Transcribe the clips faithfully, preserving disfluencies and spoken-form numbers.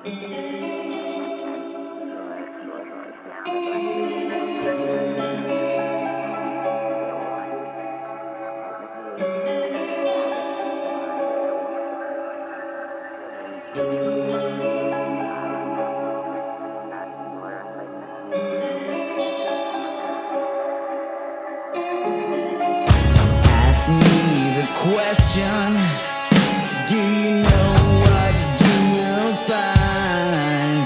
Ask me the question, do you know what you will find?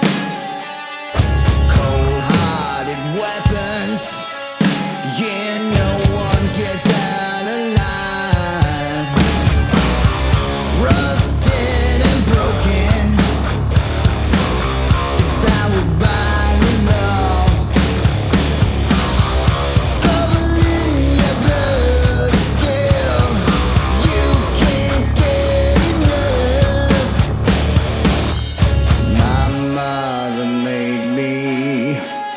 Cold-hearted weapons, yeah, no one gets out alive. Rusted and broken, devoured by the law. Covered in your blood, girl, you can't get enough. My mother made me.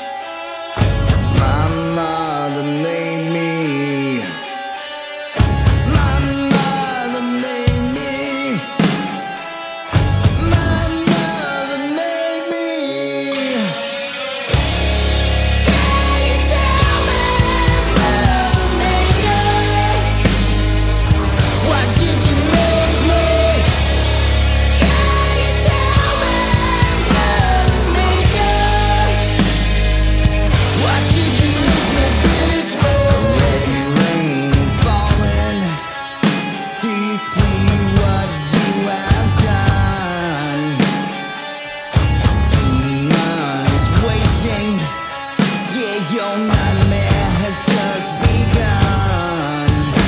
My mother made me. My mother made me. My mother made me. Can you tell me, mother maker, why did you make me? Can you tell me, mother maker, why did you make me this way? Red rain is falling. Do you see what you have done? Demon is waiting. Yeah, your nightmare has just begun.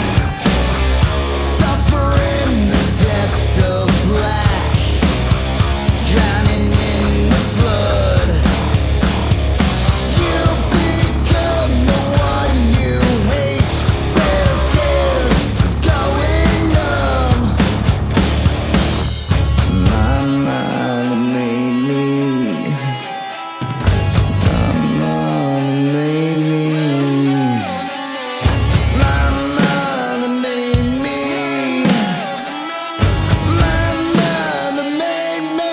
Suffer in the depths of black, drowning in the flood. You become the one you hate. Well, scared is going numb. My mother made me. My mother made me. My mother made me. My mother made me.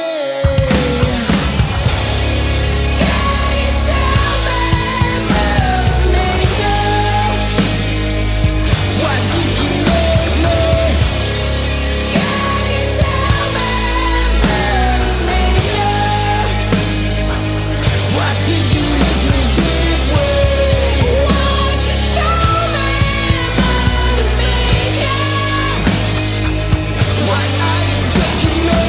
Can you tell me, mother maker, why did you make me? Can you tell me, mother maker, why did you make me this way? Won't you show me, mother maker, why are you taking me?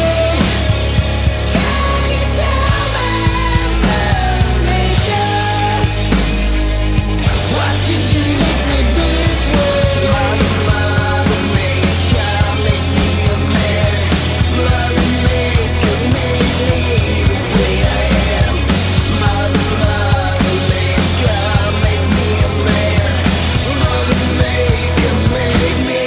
Can you tell me, mother maker, why did you make me this way? Mother, mother maker, make me a man. Mother maker, make me the way I am. Mother, mother maker, make me a man. Mother maker, make me.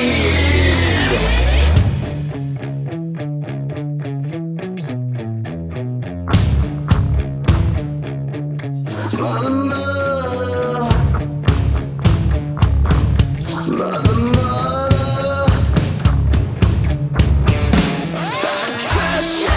Mother, mother, mother, mother, passion.